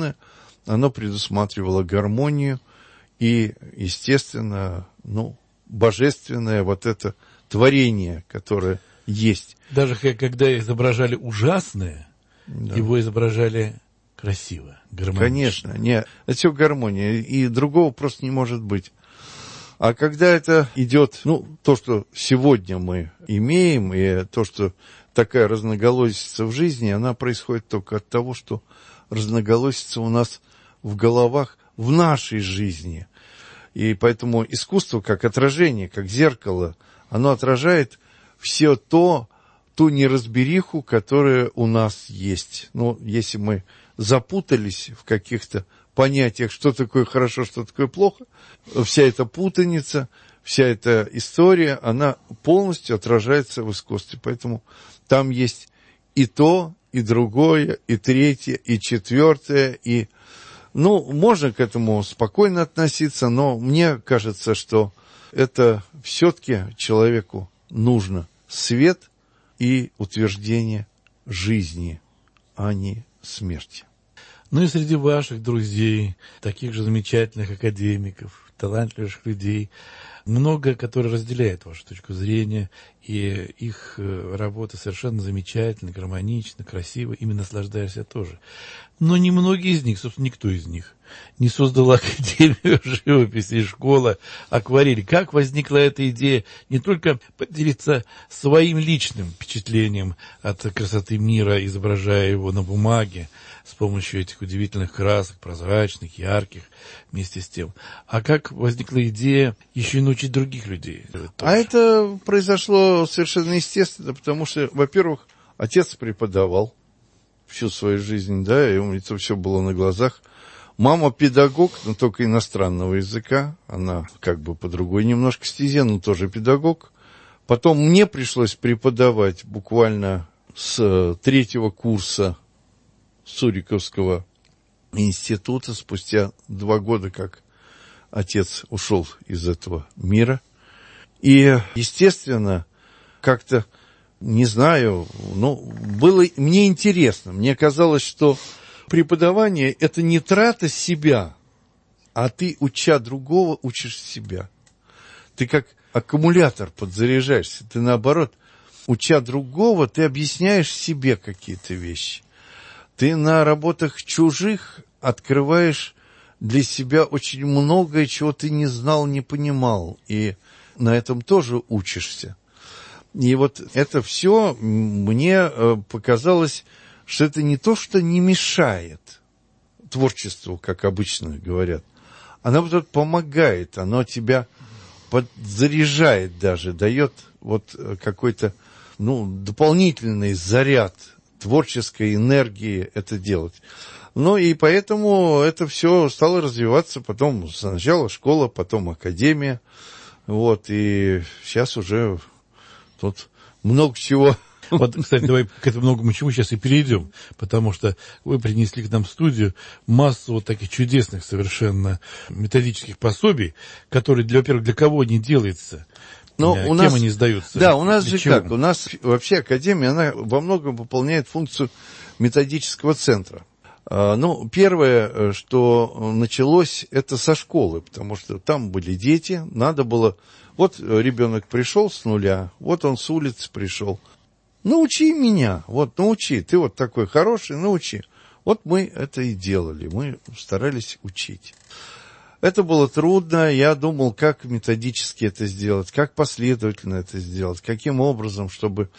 оно предусматривало гармонию и, естественно, божественное это творение, которое есть. Даже когда изображали ужасное, его изображали красиво, гармонично. Конечно, это все гармония, и другого просто не может быть. А когда это идет, то, что сегодня мы имеем, и то, что такая разноголосица в жизни, она происходит только от того, что разноголосица у нас в головах в нашей жизни. И поэтому искусство, как отражение, как зеркало, оно отражает все ту неразбериху, которая у нас есть. Если мы запутались в каких-то понятиях, что такое хорошо, что такое плохо, вся эта путаница, вся эта история, она полностью отражается в искусстве. Поэтому там есть и то, и другое, и третье, и четвертое, и... можно к этому спокойно относиться, но мне кажется, что это все-таки человеку нужно свет и утверждение жизни, а не смерти. И среди ваших друзей, таких же замечательных академиков, талантливых людей, много, которые разделяют вашу точку зрения, и их работа совершенно замечательна, гармонична, красива, ими наслаждаешься тоже. Но немногие из них, собственно, никто из них не создал Академию живописи и школа акварели. Как возникла эта идея не только поделиться своим личным впечатлением от красоты мира, изображая его на бумаге, с помощью этих удивительных красок, прозрачных, ярких, вместе с тем. А как возникла идея еще и научить других людей? Это произошло совершенно естественно, потому что, во-первых, отец преподавал всю свою жизнь, и это все было на глазах. Мама педагог, но только иностранного языка, она по другой немножко стезе, но тоже педагог. Потом мне пришлось преподавать буквально с 3-го курса Суриковского института, спустя 2 года, как отец ушел из этого мира. И, естественно, как-то, не знаю, было мне интересно. Мне казалось, что преподавание – это не трата себя, а ты, уча другого, учишь себя. Ты как аккумулятор подзаряжаешься. Ты, наоборот, уча другого, ты объясняешь себе какие-то вещи. Ты на работах чужих открываешь для себя очень многое, чего ты не знал, не понимал. И на этом тоже учишься. И это все мне показалось, что это не то, что не мешает творчеству, как обычно говорят. Оно помогает, оно тебя подзаряжает даже, дает какой-то дополнительный заряд творческой энергии это делать. И поэтому это все стало развиваться. Потом сначала школа, потом академия. И сейчас уже тут много чего. Кстати, давай к этому многому чему сейчас и перейдем, потому что вы принесли к нам в студию массу таких чудесных совершенно методических пособий, которые, во-первых, для кого не делается. Но у нас, темы не сдаются. Да, у нас же чего? как? У нас вообще академия, она во многом выполняет функцию методического центра. Первое, что началось, это со школы, потому что там были дети, надо было... Вот ребенок пришел с нуля, вот он с улицы пришел. Научи меня, научи, ты вот такой хороший, научи. Вот мы это и делали, мы старались учить. Это было трудно, я думал, как методически это сделать, как последовательно это сделать, каким образом, чтобы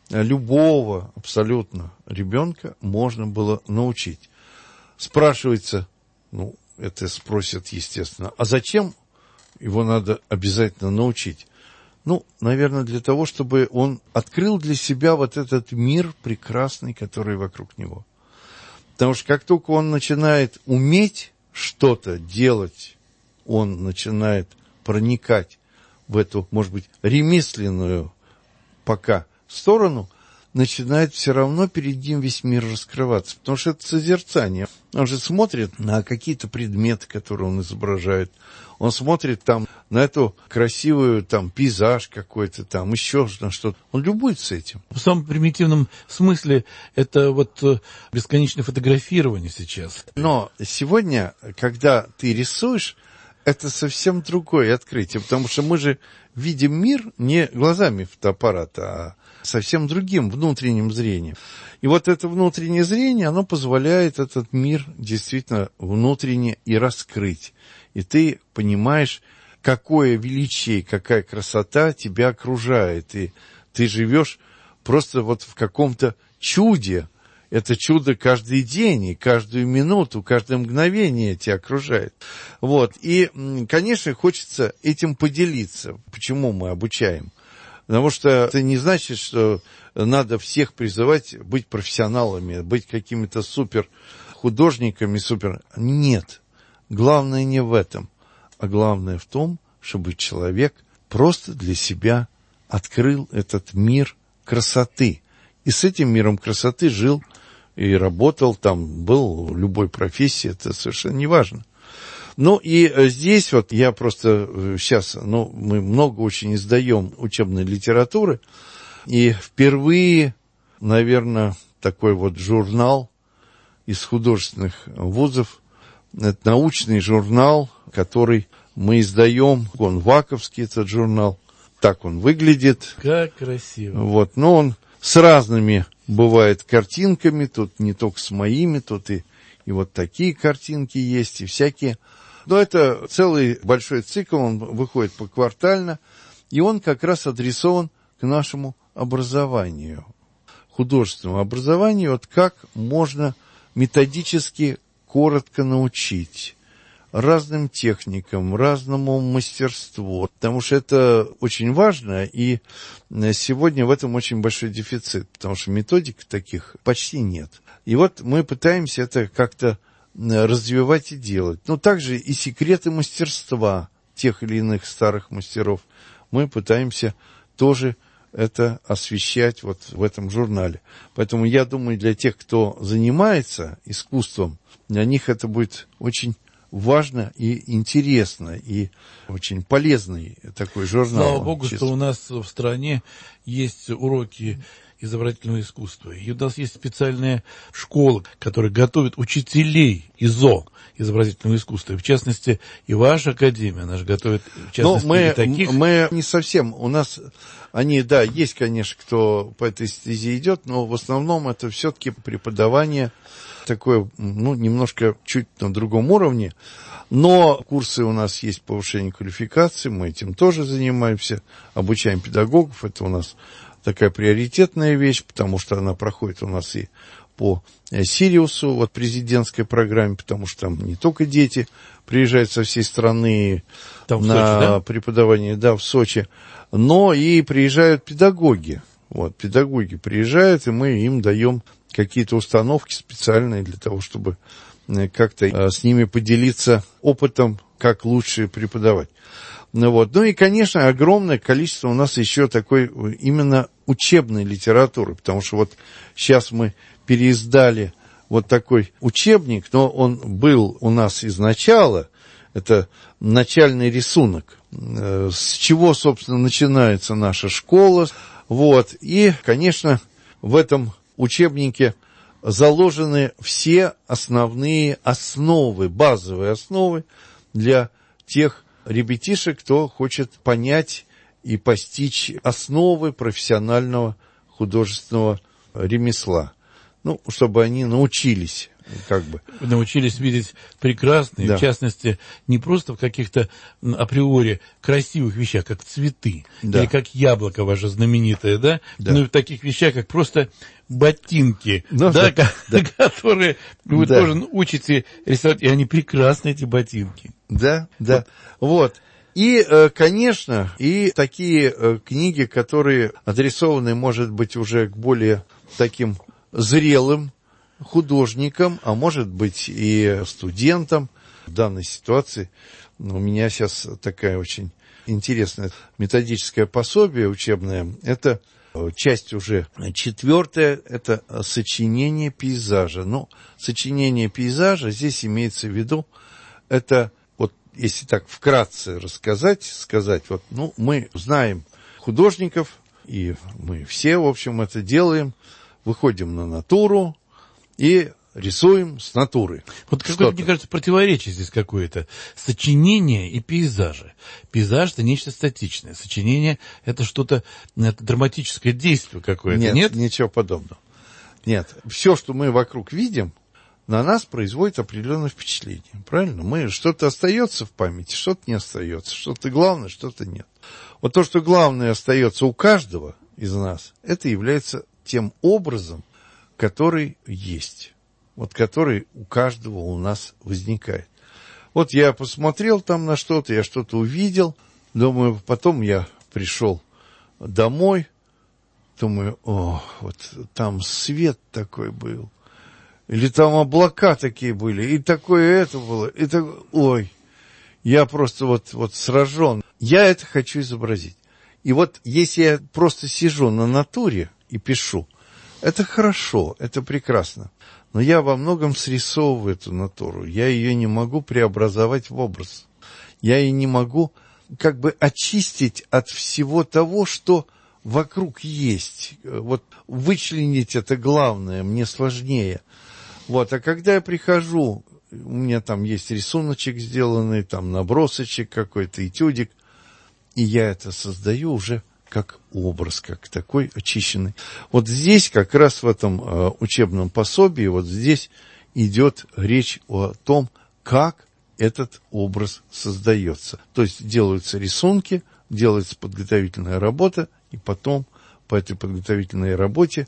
любого абсолютно ребенка можно было научить. Спрашивается, это спросят, естественно, а зачем его надо обязательно научить? Наверное, для того, чтобы он открыл для себя вот этот мир прекрасный, который вокруг него. Потому что как только он начинает уметь что-то делать, он начинает проникать в эту, может быть, ремесленную пока сторону, начинает все равно перед ним весь мир раскрываться. Потому что это созерцание. Он же смотрит на какие-то предметы, которые он изображает. Он смотрит на эту красивую пейзаж какой-то, еще на что-то. Он любуется этим. В самом примитивном смысле это бесконечное фотографирование сейчас. Но сегодня, когда ты рисуешь, это совсем другое открытие. Потому что мы же видим мир не глазами фотоаппарата, а совсем другим внутренним зрением. И вот это внутреннее зрение, оно позволяет этот мир действительно внутренне и раскрыть. И ты понимаешь, какое величие, какая красота тебя окружает. И ты живешь просто в каком-то чуде. Это чудо каждый день, и каждую минуту, каждое мгновение тебя окружает. И, конечно, хочется этим поделиться. Почему мы обучаем? Потому что это не значит, что надо всех призывать быть профессионалами, быть какими-то супер художниками, Нет. Главное не в этом, а главное в том, чтобы человек просто для себя открыл этот мир красоты. И с этим миром красоты жил и работал, был в любой профессии, это совершенно не важно. И здесь я просто сейчас, мы много очень издаем учебной литературы, и впервые, наверное, такой журнал из художественных вузов, это научный журнал, который мы издаем, он ваковский, этот журнал, так он выглядит. Как красиво. Он с разными, бывает, картинками, тут не только с моими, тут и такие картинки есть, и всякие. Но это целый большой цикл, он выходит поквартально, и он как раз адресован к нашему образованию, художественному образованию, как можно методически коротко научить разным техникам, разному мастерству, потому что это очень важно, и сегодня в этом очень большой дефицит, потому что методик таких почти нет. И мы пытаемся это как-то развивать и делать. Также и секреты мастерства тех или иных старых мастеров мы пытаемся тоже это освещать в этом журнале. Поэтому я думаю, для тех, кто занимается искусством, для них это будет очень важно и интересно, и очень полезный такой журнал. Слава Богу, что у нас в стране есть уроки изобразительного искусства. И у нас есть специальная школа, которая готовит учителей ИЗО, изобразительного искусства. И в частности, и ваша академия, она же готовит, в частности, таких. Мы не совсем, у нас есть, конечно, кто по этой стезе идет, но в основном это все-таки преподавание такое, немножко чуть на другом уровне. Но курсы у нас есть повышение квалификации, мы этим тоже занимаемся, обучаем педагогов, это у нас такая приоритетная вещь, потому что она проходит у нас и по Сириусу, президентской программе, потому что там не только дети приезжают со всей страны там на преподавание, в Сочи, но и приезжают педагоги. Педагоги приезжают, и мы им даем какие-то установки специальные для того, чтобы как-то с ними поделиться опытом, как лучше преподавать. И, конечно, огромное количество у нас еще такой именно учебной литературы, потому что сейчас мы переиздали такой учебник, но он был у нас изначала, Это начальный рисунок, с чего, собственно, начинается наша школа. Вот. И, конечно, в этом учебнике заложены все основные основы, базовые основы для тех ребятишек, кто хочет понять и постичь основы профессионального художественного ремесла. Ну, чтобы они научились Научились видеть прекрасные, да. В частности, не просто в каких-то априори красивых вещах, как цветы, да. или как яблоко ваше знаменитое, да? Да. Но и в таких вещах, как просто ботинки, ну, да, да. которые вы да. тоже учите рисовать, и они прекрасные, эти ботинки. Да, да. Вот. И, конечно, и такие книги, которые адресованы, может быть, уже к более таким зрелым художникам, а может быть и студентам. В данной ситуации у меня сейчас такая очень интересная методическое пособие учебное. Это часть уже 4, это сочинение пейзажа. Но сочинение пейзажа здесь имеется в виду, это вот если так вкратце сказать, вот, ну, мы знаем художников, и мы все, в общем, это делаем, выходим на натуру и рисуем с натуры. Вот какое-то, мне кажется, противоречие здесь какое-то. Сочинение и пейзажи. Пейзаж – это нечто статичное. Сочинение – это что-то, это драматическое действие какое-то. Нет, ничего подобного. Нет, все, что мы вокруг видим, на нас производит определенное впечатление. Правильно? Что-то остается в памяти, что-то не остается. Что-то главное, что-то нет. Вот то, что главное остается у каждого из нас, это является тем образом, который есть. Вот который у каждого у нас возникает. Вот я посмотрел там на что-то, я что-то увидел. Думаю, потом я пришел домой. Думаю, вот там свет такой был. Или там облака такие были, и такое это было, и так, я просто вот сражен. Я это хочу изобразить. И вот если я просто сижу на натуре и пишу, это хорошо, это прекрасно. Но я во многом срисовываю эту натуру. Я ее не могу преобразовать в образ. Я ее не могу как бы очистить от всего того, что вокруг есть. Вот вычленить это главное мне сложнее. Вот, а когда я прихожу, у меня там есть рисуночек сделанный, там набросочек какой-то, этюдик, и я это создаю уже как образ, как такой очищенный. Вот здесь, как раз в этом учебном пособии, вот здесь идет речь о том, как этот образ создается. То есть делаются рисунки, делается подготовительная работа, и потом по этой подготовительной работе,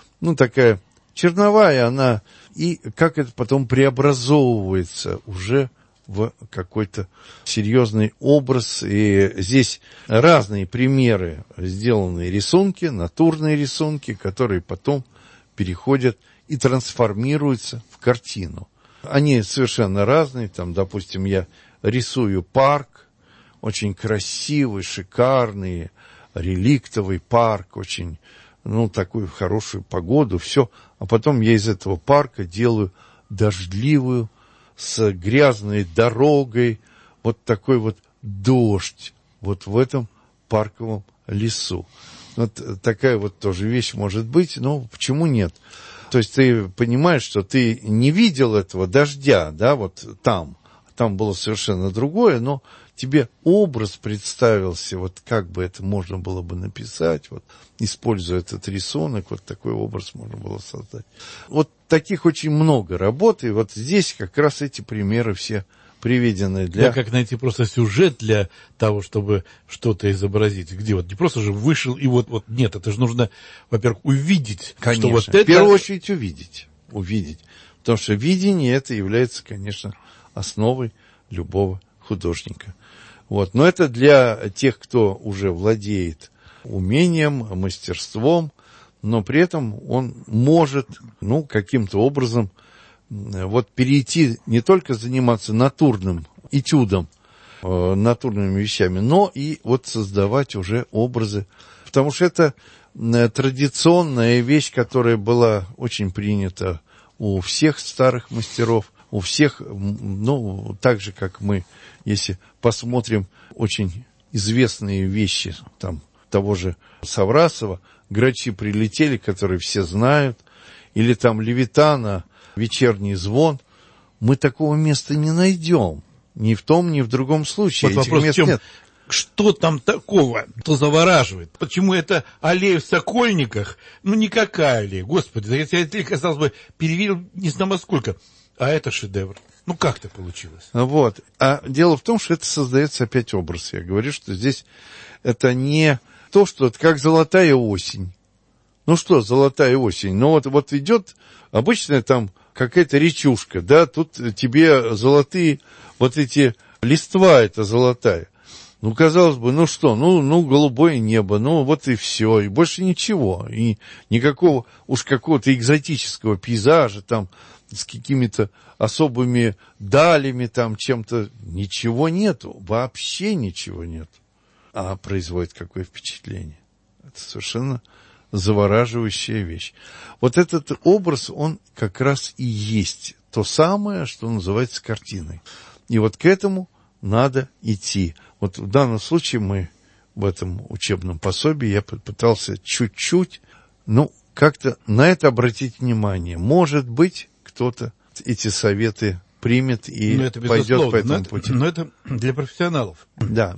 такая черновая она, и как это потом преобразовывается уже в какой-то серьезный образ. И здесь разные примеры, сделанные рисунки, натурные рисунки, которые потом переходят и трансформируются в картину. Они совершенно разные. Там, допустим, я рисую парк, очень красивый, шикарный, реликтовый парк, очень, такую хорошую погоду, все. А потом я из этого парка делаю дождливую, с грязной дорогой, вот такой вот дождь, вот в этом парковом лесу. Вот такая вот тоже вещь может быть, но почему нет? То есть ты понимаешь, что ты не видел этого дождя, да, вот там было совершенно другое, но тебе образ представился, вот как бы это можно было бы написать, вот, используя этот рисунок, вот такой образ можно было создать. Вот таких очень много работ, и вот здесь как раз эти примеры все приведены для... Как найти просто сюжет для того, чтобы что-то изобразить? Где вот не просто же вышел и вот нет, это же нужно, во-первых, увидеть. Конечно, что вот это... в первую очередь увидеть. Потому что видение это является, конечно, основой любого художника. Вот. Но это для тех, кто уже владеет умением, мастерством, но при этом он может, каким-то образом вот перейти не только заниматься натурным этюдом, натурными вещами, но и вот создавать уже образы. Потому что это традиционная вещь, которая была очень принята у всех старых мастеров, у всех, ну, так же, как мы, если посмотрим очень известные вещи, там, того же Саврасова, «Грачи прилетели», которые все знают, или там Левитана, «Вечерний звон», мы такого места не найдем. Ни в том, ни в другом случае. Вот этих вопрос мест в чем? нет. Что там такого, что завораживает? Почему это аллея в Сокольниках? Ну, никакая аллея. Господи, я, казалось бы, переверил не знаю сколько. А это шедевр. Ну, как это получилось? Вот. А дело в том, что это создается опять образ. Я говорю, что здесь это не то, что это как золотая осень. Ну что, золотая осень? Ну, вот идет обычная там какая-то речушка, да, тут тебе золотые, вот эти листва это золотая. Ну, казалось бы, ну что, ну, голубое небо, ну, вот и все, и больше ничего, и никакого уж какого-то экзотического пейзажа там с какими-то особыми далями там чем-то, ничего нету, вообще ничего нет. А производит какое впечатление. Это совершенно завораживающая вещь. Вот этот образ, он как раз и есть то самое, что называется картиной. И вот к этому надо идти. Вот в данном случае мы в этом учебном пособии, я попытался чуть-чуть, ну, как-то на это обратить внимание. Может быть, кто-то эти советы примет и пойдет по этому пути. Но это для профессионалов. Да,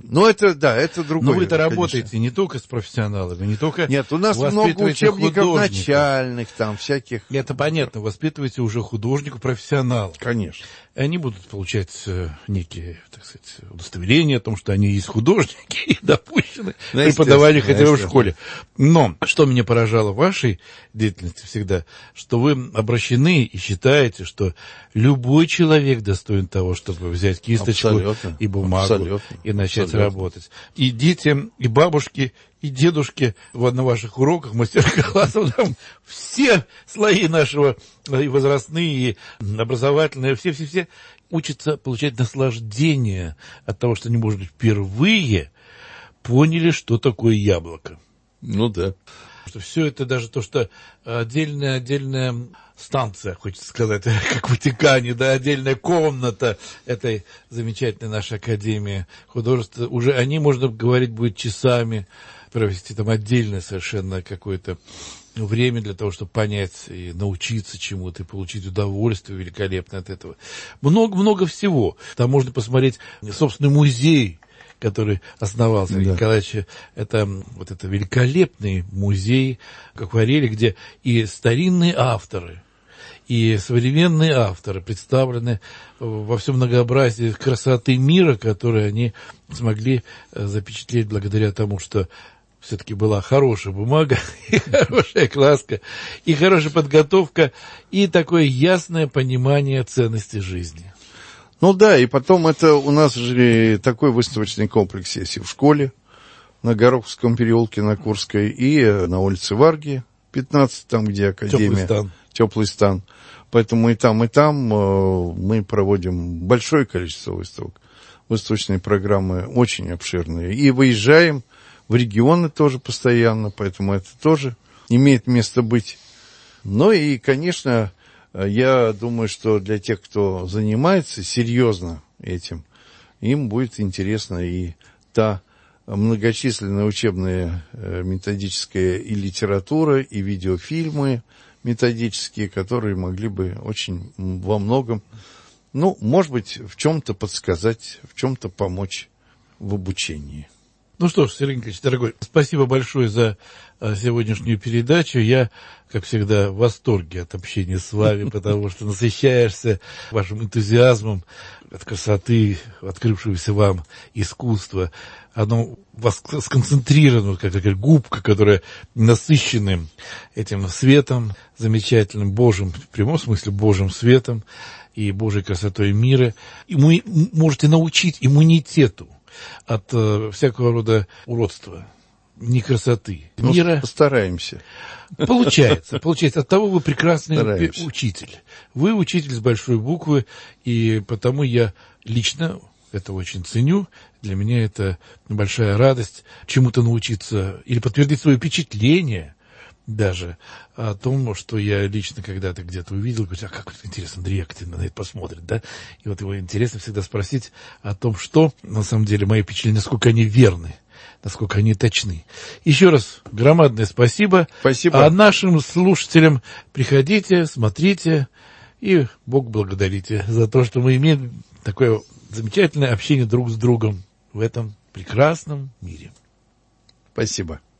это другое. Но вы-то работаете не только с профессионалами, не только... Нет, у нас много учебников начальных, там, всяких... Это понятно, воспитываете уже художников, профессионалов. Конечно. Они будут получать некие, так сказать, удостоверения о том, что они есть художники и допущены к преподаванию хотя бы в школе. Но что меня поражало в вашей деятельности всегда, что вы обращены и считаете, что любой человек достоин того, чтобы взять кисточку и бумагу и начать работать. И дети, и бабушки, и дедушки на ваших уроках, мастер-классах, там все слои нашего, и возрастные, и образовательные, все учатся получать наслаждение от того, что они, может быть, впервые поняли, что такое яблоко. Ну да. Что все это, даже то, что отдельная станция, хочется сказать, как в Ватикане, да, отдельная комната этой замечательной нашей Академии художества, уже о ней можно говорить будет часами, провести там отдельное совершенно какое-то время для того, чтобы понять и научиться чему-то, и получить удовольствие великолепное от этого. Много всего. Там можно посмотреть собственный музей, который основал Сергей Николаевич. Это великолепный музей акварели, где и старинные авторы, и современные авторы представлены во всем многообразии красоты мира, которые они смогли запечатлеть благодаря тому, что все-таки была хорошая бумага, и хорошая краска, и хорошая подготовка, и такое ясное понимание ценности жизни. Ну да, и потом это у нас же такой выставочный комплекс есть и в школе, на Гороховском переулке, на Курской, и на улице Варги, 15, там, где Академия. Теплый стан. Поэтому и там мы проводим большое количество выставок. Выставочные программы очень обширные. И выезжаем в регионы тоже постоянно, поэтому это тоже имеет место быть. Ну и, конечно, я думаю, что для тех, кто занимается серьезно этим, им будет интересна и та многочисленная учебная методическая и литература, и видеофильмы методические, которые могли бы очень во многом, ну, может быть, в чем-то подсказать, в чем-то помочь в обучении. Ну что ж, Сергей Николаевич, дорогой, спасибо большое за сегодняшнюю передачу. Я, как всегда, в восторге от общения с вами, потому что насыщаешься вашим энтузиазмом от красоты, открывшегося вам искусства. Оно у вас сконцентрировано, как такая губка, которая насыщена этим светом замечательным, Божьим, в прямом смысле Божьим светом и Божьей красотой мира. И вы можете научить иммунитету от всякого рода уродства, некрасоты мира. Постараемся. Получается. Оттого вы прекрасный учитель. Вы учитель с большой буквы, и потому я лично это очень ценю. Для меня это большая радость чему-то научиться или подтвердить свое впечатление даже о том, что я лично когда-то где-то увидел, говорю, а как интересно, Андрей Яковлевич на это посмотрит, да? И вот его интересно всегда спросить о том, что, на самом деле, мои впечатления, насколько они верны, насколько они точны. Еще раз громадное спасибо. Спасибо. А нашим слушателям приходите, смотрите и Бог благодарите за то, что мы имеем такое замечательное общение друг с другом в этом прекрасном мире. Спасибо.